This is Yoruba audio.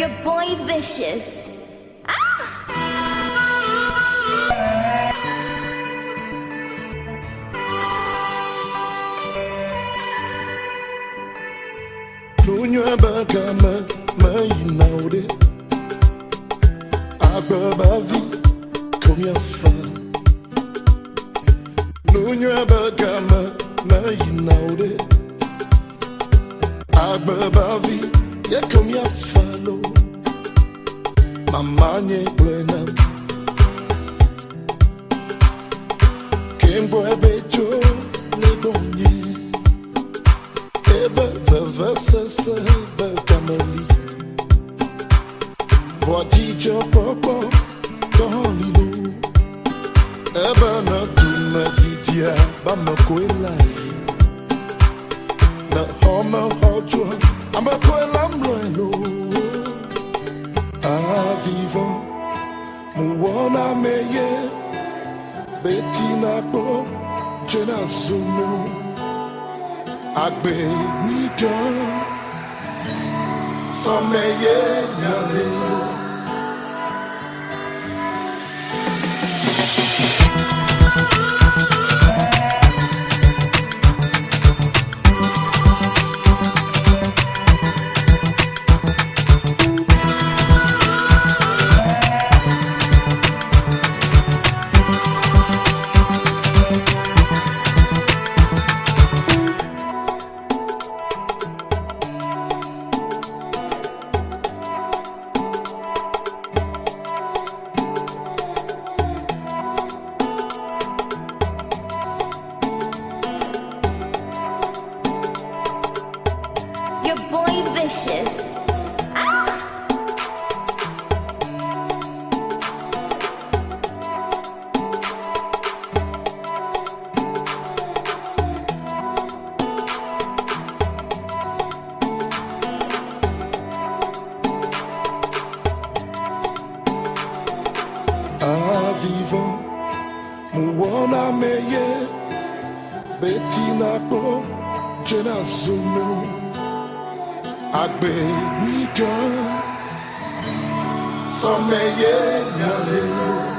Your boy vicious. Nunya bagama mayinaude Ababavi komia fa Nunya bagama mayinaude Ababavi ye komia falo Mama nye blena Kembo ebejo lebonye Eba vavasa bakamali Vodijo popo kolilo Eba na tumatitia bamakwela Na homa hojwa amakwela mlelo Avivo muona meye Betina po jena suno Agbe nìkan sọmẹyẹ yàrá. Your boy vicious. Avivo muona meye betina po jena suno Agbe nìkan sọmẹyẹ yàrá.